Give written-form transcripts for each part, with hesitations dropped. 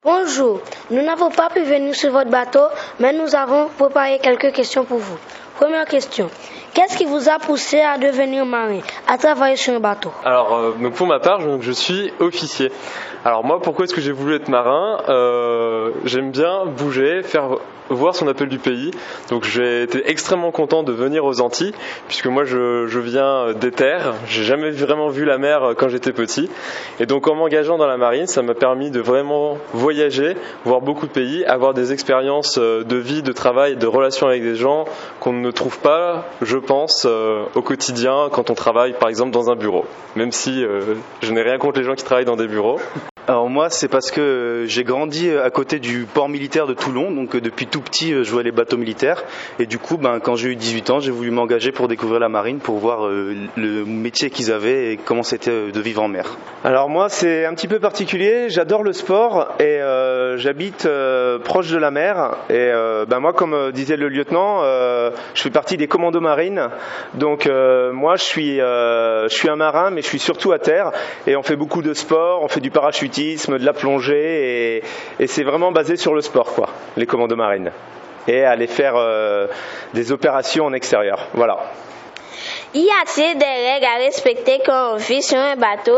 Bonjour, nous n'avons pas pu venir sur votre bateau, mais nous avons préparé quelques questions pour vous. Première question, qu'est-ce qui vous a poussé à devenir marin, à travailler sur un bateau? Alors, pour ma part, je suis officier. Alors moi, pourquoi est-ce que j'ai voulu être marin? J'aime bien bouger, faire voir son appel du pays. Donc j'ai été extrêmement content de venir aux Antilles, puisque moi je viens des terres. J'ai jamais vraiment vu la mer quand j'étais petit. Et donc en m'engageant dans la marine, ça m'a permis de vraiment voyager, voir beaucoup de pays, avoir des expériences de vie, de travail, de relations avec des gens qu'on ne trouve pas, je pense, au quotidien quand on travaille par exemple dans un bureau. Même si je n'ai rien contre les gens qui travaillent dans des bureaux. Alors moi, c'est parce que j'ai grandi à côté du port militaire de Toulon, donc depuis tout petit, je jouais les bateaux militaires. Et du coup, quand j'ai eu 18 ans, j'ai voulu m'engager pour découvrir la marine, pour voir le métier qu'ils avaient et comment c'était de vivre en mer. Alors moi, c'est un petit peu particulier. J'adore le sport et j'habite proche de la mer. Et moi, comme disait le lieutenant, je fais partie des commandos marines. Donc moi, je suis un marin, mais je suis surtout à terre. Et on fait beaucoup de sport, on fait du parachutisme, de la plongée, et c'est vraiment basé sur le sport, quoi, les commandos marines. Et aller faire des opérations en extérieur. Voilà. Y a-t-il des règles à respecter quand on vit sur un bateau?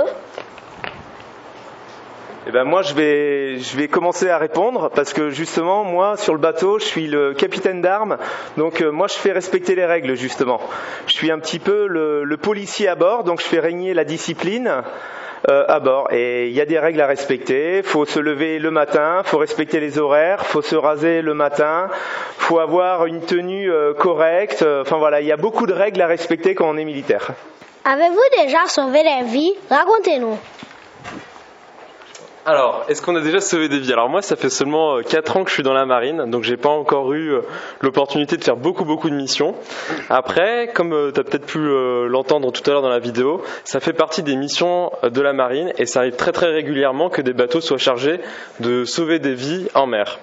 Eh ben moi je vais commencer à répondre parce que justement moi sur le bateau je suis le capitaine d'armes, donc moi je fais respecter les règles justement. Je suis un petit peu le policier à bord, donc je fais régner la discipline à bord, et il y a des règles à respecter. Faut se lever le matin, faut respecter les horaires, faut se raser le matin, faut avoir une tenue correcte. Enfin voilà, il y a beaucoup de règles à respecter quand on est militaire. Avez-vous déjà sauvé des vies? Racontez-nous. Alors, est-ce qu'on a déjà sauvé des vies? Alors moi, ça fait seulement 4 ans que je suis dans la marine, donc j'ai pas encore eu l'opportunité de faire beaucoup de missions. Après, comme tu as peut-être pu l'entendre tout à l'heure dans la vidéo, ça fait partie des missions de la marine et ça arrive très régulièrement que des bateaux soient chargés de sauver des vies en mer.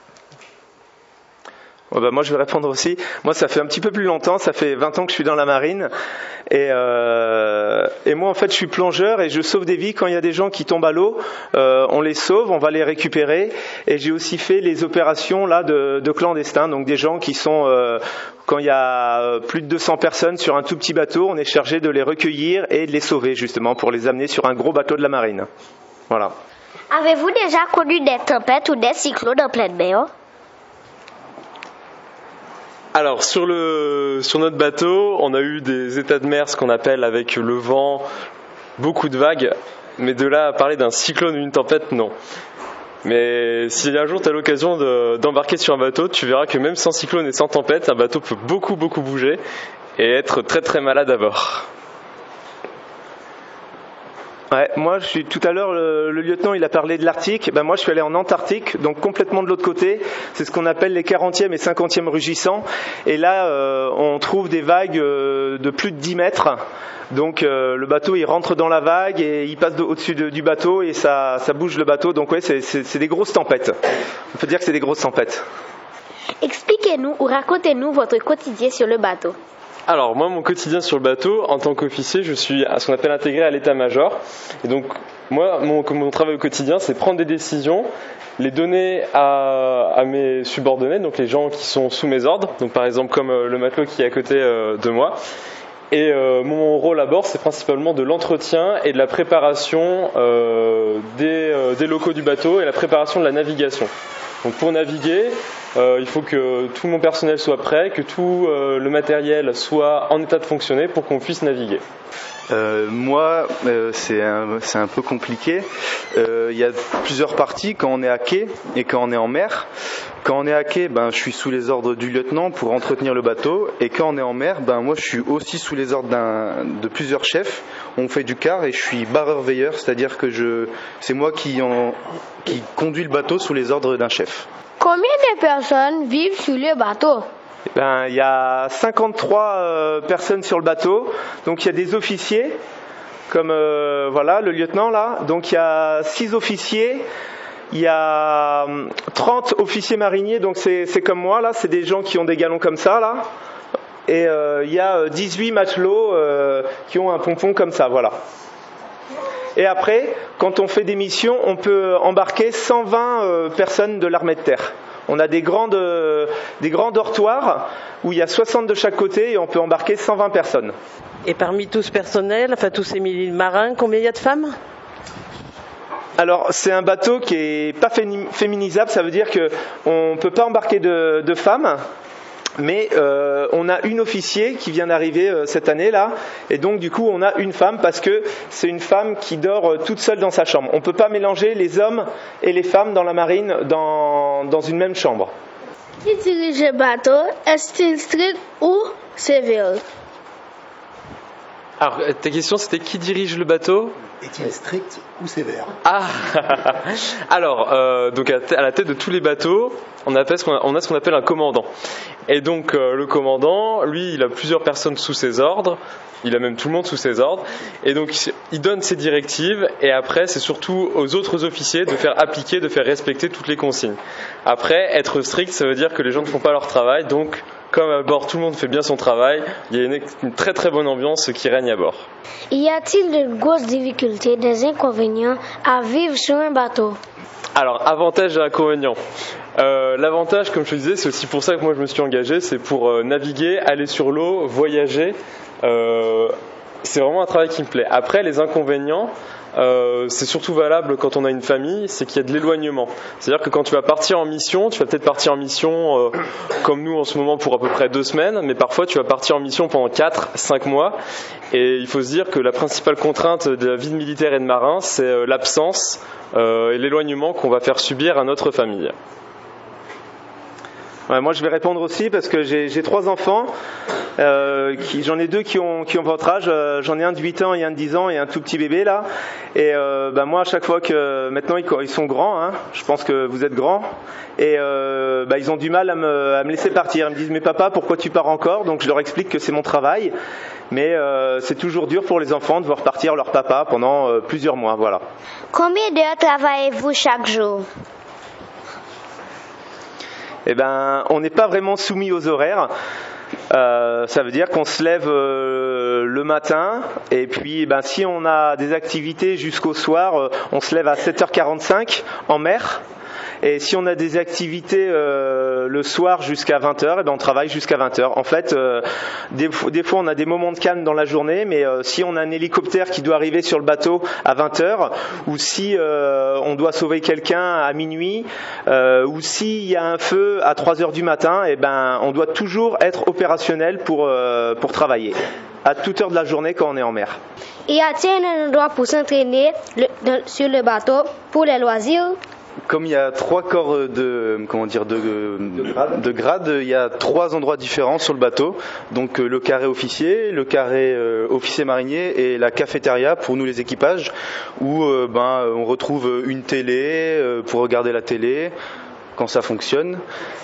Moi je vais répondre aussi. Moi ça fait un petit peu plus longtemps, ça fait 20 ans que je suis dans la marine et moi en fait je suis plongeur et je sauve des vies quand il y a des gens qui tombent à l'eau, on les sauve, on va les récupérer, et j'ai aussi fait les opérations là de clandestins, donc des gens qui sont quand il y a plus de 200 personnes sur un tout petit bateau, on est chargé de les recueillir et de les sauver justement pour les amener sur un gros bateau de la marine. Voilà. Avez-vous déjà connu des tempêtes ou des cyclones en pleine mer? Alors sur notre bateau, on a eu des états de mer, ce qu'on appelle avec le vent, beaucoup de vagues, mais de là à parler d'un cyclone ou une tempête, non. Mais si un jour tu as l'occasion d'embarquer sur un bateau, tu verras que même sans cyclone et sans tempête, un bateau peut beaucoup bouger et être très malade à bord. Ouais, moi, tout à l'heure, le lieutenant, il a parlé de l'Arctique. Moi, je suis allé en Antarctique, donc complètement de l'autre côté. C'est ce qu'on appelle les 40e et 50e rugissants. Et là, on trouve des vagues de plus de 10 mètres. Donc, le bateau, il rentre dans la vague et il passe au-dessus du bateau et ça bouge le bateau. Donc, ouais, c'est des grosses tempêtes. On peut dire que c'est des grosses tempêtes. Expliquez-nous ou racontez-nous votre quotidien sur le bateau. Alors moi, mon quotidien sur le bateau, en tant qu'officier, je suis à ce qu'on appelle intégré à l'état-major. Et donc moi, mon travail au quotidien, c'est prendre des décisions, les donner à mes subordonnés, donc les gens qui sont sous mes ordres, donc par exemple comme le matelot qui est à côté de moi. Et mon rôle à bord, c'est principalement de l'entretien et de la préparation des locaux du bateau et la préparation de la navigation. Donc pour naviguer, il faut que tout mon personnel soit prêt, que tout le matériel soit en état de fonctionner pour qu'on puisse naviguer. Moi, c'est un peu compliqué. Il y a plusieurs parties quand on est à quai et quand on est en mer. Quand on est à quai, je suis sous les ordres du lieutenant pour entretenir le bateau. Et quand on est en mer, moi je suis aussi sous les ordres de plusieurs chefs. On fait du quart et je suis barreur-veilleur, c'est-à-dire que c'est moi qui conduis le bateau sous les ordres d'un chef. Combien de personnes vivent sur le bateau? Il y a 53 personnes sur le bateau. Donc il y a des officiers, comme le lieutenant là. Donc il y a 6 officiers. Il y a 30 officiers mariniers, donc c'est comme moi là, c'est des gens qui ont des galons comme ça là. Et il y a 18 matelots qui ont un pompon comme ça, voilà. Et après, quand on fait des missions, on peut embarquer 120 personnes de l'armée de terre. On a des grands dortoirs où il y a 60 de chaque côté et on peut embarquer 120 personnes. Et parmi tout ce personnel, enfin tous ces milliers de marins, combien il y a de femmes ? Alors c'est un bateau qui est pas féminisable, ça veut dire qu'on ne peut pas embarquer de femmes. Mais on a une officier qui vient d'arriver cette année là, et donc du coup on a une femme parce que c'est une femme qui dort toute seule dans sa chambre. On ne peut pas mélanger les hommes et les femmes dans la marine dans une même chambre. Qui dirige le bateau? Est-il strict ou sévère? Alors, ta question, c'était qui dirige le bateau? Est-il strict ou sévère? Ah. Alors, donc à la tête de tous les bateaux, on a ce qu'on appelle un commandant. Et donc le commandant, lui, il a plusieurs personnes sous ses ordres. Il a même tout le monde sous ses ordres. Et donc il donne ses directives. Et après, c'est surtout aux autres officiers de faire appliquer, de faire respecter toutes les consignes. Après, être strict, ça veut dire que les gens ne font pas leur travail. Donc, comme à bord, tout le monde fait bien son travail, il y a une très très bonne ambiance qui règne à bord. Y a-t-il de grosses difficultés, des inconvénients à vivre sur un bateau? Alors, avantages et inconvénients. L'avantage, comme je te disais, c'est aussi pour ça que moi je me suis engagé, c'est pour naviguer, aller sur l'eau, voyager. C'est vraiment un travail qui me plaît. Après, les inconvénients, c'est surtout valable quand on a une famille, c'est qu'il y a de l'éloignement. C'est-à-dire que quand tu vas partir en mission, tu vas peut-être partir en mission comme nous en ce moment pour à peu près 2 semaines, mais parfois tu vas partir en mission pendant 4-5 mois. Et il faut se dire que la principale contrainte de la vie de militaire et de marin, c'est l'absence et l'éloignement qu'on va faire subir à notre famille. Ouais, moi je vais répondre aussi parce que j'ai 3 enfants, j'en ai 2 qui ont votre âge, j'en ai un de 8 ans et un de 10 ans et un tout petit bébé là. Et moi à chaque fois que maintenant ils sont grands, hein, je pense que vous êtes grands, et ils ont du mal à me laisser partir. Ils me disent mais papa pourquoi tu pars encore? Donc je leur explique que c'est mon travail, mais c'est toujours dur pour les enfants de voir partir leur papa pendant plusieurs mois. Voilà. Combien d'heures travaillez-vous chaque jour? Eh ben, on n'est pas vraiment soumis aux horaires. Ça veut dire qu'on se lève le matin et puis si on a des activités jusqu'au soir, on se lève à 7h45 en mer. Et si on a des activités le soir jusqu'à 20h, on travaille jusqu'à 20h. En fait, des fois on a des moments de calme dans la journée, mais si on a un hélicoptère qui doit arriver sur le bateau à 20h, ou si on doit sauver quelqu'un à minuit, ou s'il y a un feu à 3h du matin, on doit toujours être opérationnel pour travailler, à toute heure de la journée quand on est en mer. Y a-t-il un endroit pour s'entraîner sur le bateau pour les loisirs? Comme il y a 3 corps de grade, il y a 3 endroits différents sur le bateau. Donc le carré officier, le carré officier marinier et la cafétéria pour nous les équipages, où on retrouve une télé pour regarder la télé quand ça fonctionne,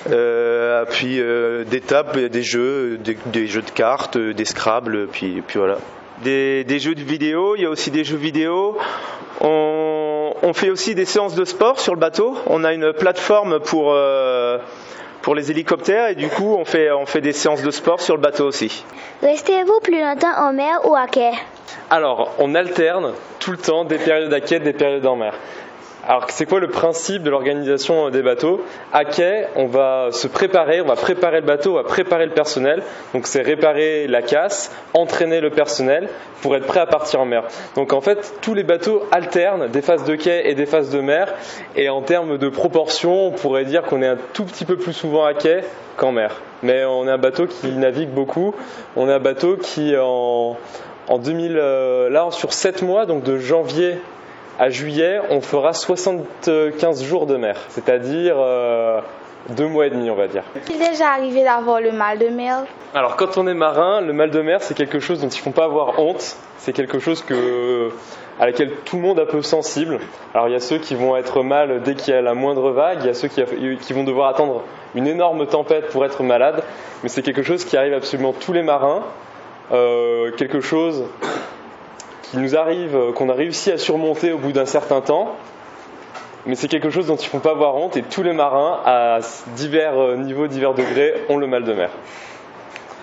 puis des tables, des jeux de cartes, des Scrabble, puis voilà. Des jeux de vidéo, il y a aussi des jeux vidéo. On fait aussi des séances de sport sur le bateau. On a une plateforme pour les hélicoptères et du coup on fait des séances de sport sur le bateau aussi. Restez-vous plus longtemps en mer ou à quai? Alors, on alterne tout le temps des périodes à quai, des périodes en mer. Alors, c'est quoi le principe de l'organisation des bateaux? À quai, on va se préparer, on va préparer le bateau, on va préparer le personnel. Donc, c'est réparer la casse, entraîner le personnel pour être prêt à partir en mer. Donc, en fait, tous les bateaux alternent des phases de quai et des phases de mer. Et en termes de proportion, on pourrait dire qu'on est un tout petit peu plus souvent à quai qu'en mer. Mais on est un bateau qui navigue beaucoup. On est un bateau qui, en 2000, là, sur 7 mois, donc de janvier à juillet, on fera 75 jours de mer, c'est-à-dire 2 mois et demi, on va dire. Est-il déjà arrivé d'avoir le mal de mer? Alors, quand on est marin, le mal de mer, c'est quelque chose dont il ne faut pas avoir honte. C'est quelque chose à laquelle tout le monde est un peu sensible. Alors, il y a ceux qui vont être mal dès qu'il y a la moindre vague. Il y a ceux qui vont devoir attendre une énorme tempête pour être malades. Mais c'est quelque chose qui arrive absolument tous les marins. Quelque chose qui nous arrive, qu'on a réussi à surmonter au bout d'un certain temps, mais c'est quelque chose dont il ne faut pas avoir honte, et tous les marins, à divers niveaux, divers degrés, ont le mal de mer.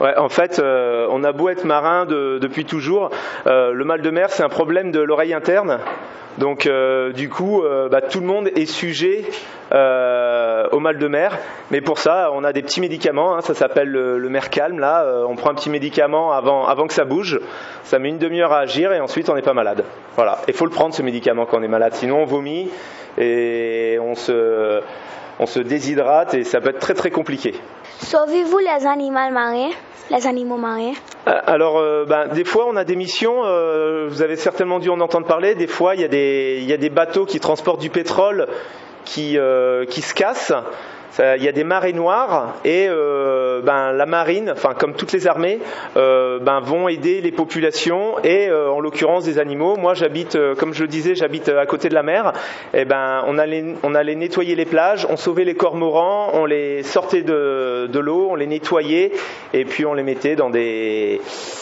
Ouais, en fait, on a beau être marin depuis toujours, le mal de mer, c'est un problème de l'oreille interne. Donc, du coup, tout le monde est sujet au mal de mer. Mais pour ça, on a des petits médicaments. Ça s'appelle le mer calme. Là, on prend un petit médicament avant que ça bouge. Ça met une demi-heure à agir et ensuite, on n'est pas malade. Voilà. Il faut le prendre, ce médicament, quand on est malade. Sinon, on vomit et on se déshydrate et ça peut être très très compliqué. Sauvez-vous les animaux marins? Alors, des fois, on a des missions. Vous avez certainement dû en entendre parler. Des fois, il y a des bateaux qui transportent du pétrole qui se cassent. Il y a des marées noires et la marine, enfin comme toutes les armées, vont aider les populations et en l'occurrence des animaux. Moi, j'habite, comme je le disais, j'habite à côté de la mer. Et on allait nettoyer les plages, on sauvait les cormorans, on les sortait de l'eau, on les nettoyait et puis on les mettait dans des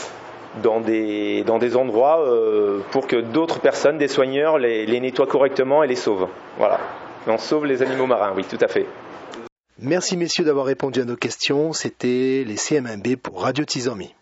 endroits pour que d'autres personnes, des soigneurs, les nettoient correctement et les sauvent. Voilà. On sauve les animaux marins, oui, tout à fait. Merci messieurs d'avoir répondu à nos questions. C'était les CM1B pour Radio Tizami.